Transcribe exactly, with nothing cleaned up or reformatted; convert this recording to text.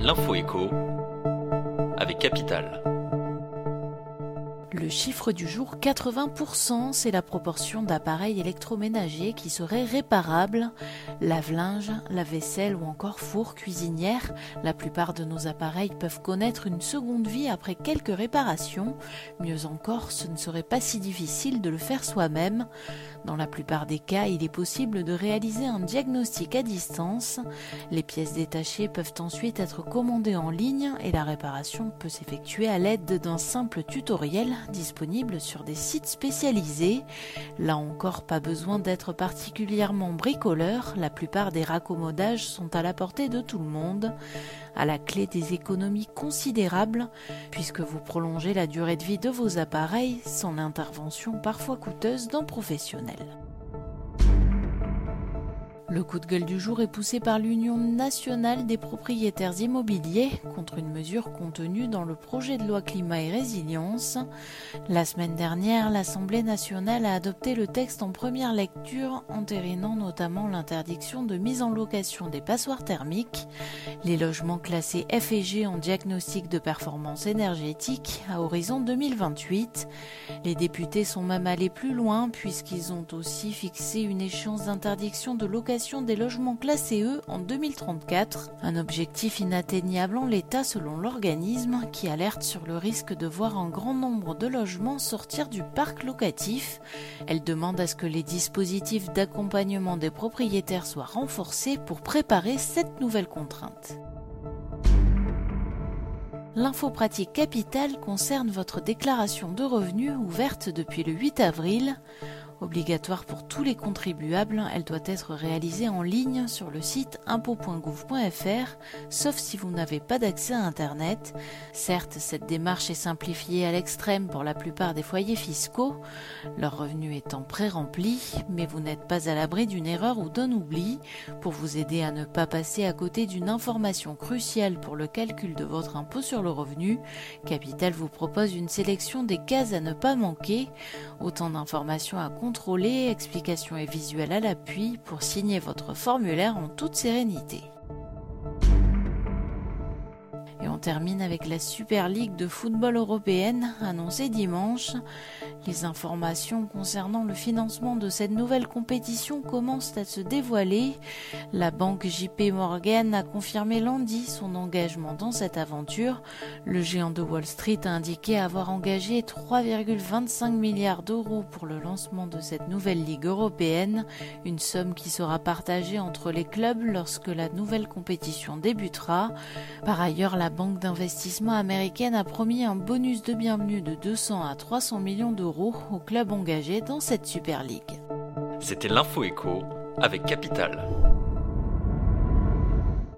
L'info éco avec Capital. Le chiffre du jour, quatre-vingts pour cent, c'est la proportion d'appareils électroménagers qui seraient réparables. Lave-linge, lave-vaisselle ou encore four, cuisinière. La plupart de nos appareils peuvent connaître une seconde vie après quelques réparations. Mieux encore, ce ne serait pas si difficile de le faire soi-même. Dans la plupart des cas, il est possible de réaliser un diagnostic à distance. Les pièces détachées peuvent ensuite être commandées en ligne et la réparation peut s'effectuer à l'aide d'un simple tutoriel disponible sur des sites spécialisés. Là encore, pas besoin d'être particulièrement bricoleur, la plupart des raccommodages sont à la portée de tout le monde. À la clé des économies considérables, puisque vous prolongez la durée de vie de vos appareils sans l'intervention parfois coûteuse d'un professionnel. Le coup de gueule du jour est poussé par l'Union nationale des propriétaires immobiliers contre une mesure contenue dans le projet de loi climat et résilience. La semaine dernière, l'Assemblée nationale a adopté le texte en première lecture, entérinant notamment l'interdiction de mise en location des passoires thermiques, les logements classés F et G en diagnostic de performance énergétique à horizon deux mille vingt-huit. Les députés sont même allés plus loin puisqu'ils ont aussi fixé une échéance d'interdiction de location des logements classés E en deux mille trente-quatre, un objectif inatteignable en l'état selon l'organisme qui alerte sur le risque de voir un grand nombre de logements sortir du parc locatif. Elle demande à ce que les dispositifs d'accompagnement des propriétaires soient renforcés pour préparer cette nouvelle contrainte. L'info pratique Capital concerne votre déclaration de revenus ouverte depuis le huit avril. Obligatoire pour tous les contribuables, elle doit être réalisée en ligne sur le site impôts point gouv point f r, sauf si vous n'avez pas d'accès à Internet. Certes, cette démarche est simplifiée à l'extrême pour la plupart des foyers fiscaux, leur revenu étant pré-rempli, mais vous n'êtes pas à l'abri d'une erreur ou d'un oubli. Pour vous aider à ne pas passer à côté d'une information cruciale pour le calcul de votre impôt sur le revenu, Capital vous propose une sélection des cases à ne pas manquer, autant d'informations à contrôler, explications et visuels à l'appui pour signer votre formulaire en toute sérénité. Et on termine avec la Super Ligue de football européenne annoncée dimanche. Les informations concernant le financement de cette nouvelle compétition commencent à se dévoiler. La banque J P Morgan a confirmé lundi son engagement dans cette aventure. Le géant de Wall Street a indiqué avoir engagé trois virgule vingt-cinq milliards d'euros pour le lancement de cette nouvelle ligue européenne, une somme qui sera partagée entre les clubs lorsque la nouvelle compétition débutera. Par ailleurs, la banque d'investissement américaine a promis un bonus de bienvenue de deux cents à trois cents millions d'euros aux clubs engagés dans cette Super League. C'était l'info éco avec Capital.